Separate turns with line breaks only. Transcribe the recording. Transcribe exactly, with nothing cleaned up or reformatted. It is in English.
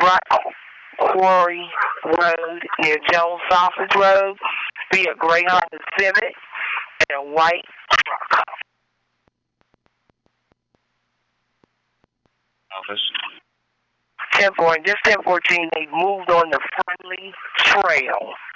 Rock Quarry Road near Jones Sausage Road. Be a gray Honda Civic and a white truck.
Office.
ten fourteen, just ten fourteen, they moved on the Friendly Trail.